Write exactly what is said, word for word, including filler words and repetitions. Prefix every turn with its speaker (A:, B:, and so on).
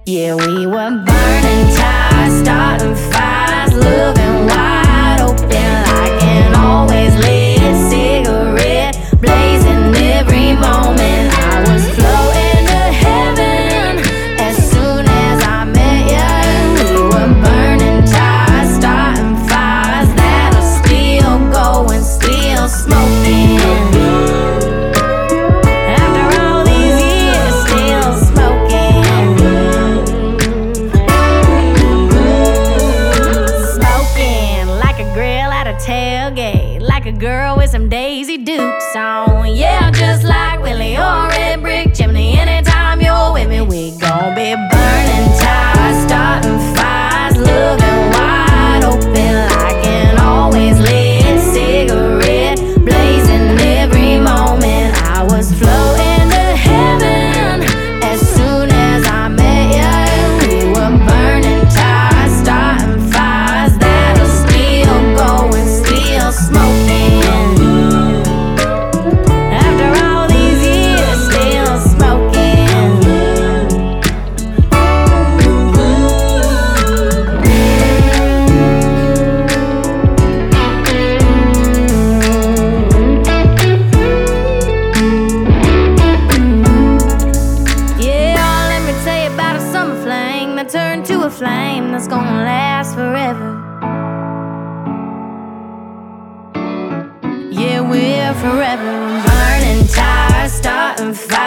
A: Yeah, we were burning tires, starting fires, living wide open like an always lit cigarette, blazing every moment. I was floating to heaven as soon as I met you. We were burning tires, starting fires that are still going, still smoking. Tailgate like a girl with some Daisy Dukes on. Yeah, just like Willie or Red Brick Chimney. Anytime you're with me, we gon' be burning tires, starting fires, living wide open like an always lit cigarette, blazing every moment. I was floating to heaven as soon as I met you. We were burning tires, starting fires that are still going, still smoking. After all these years, still smoking. Yeah, let me tell you about a summer flame that turned to a flame that's gonna last forever. Yeah, we're forever burning tires, starting fires.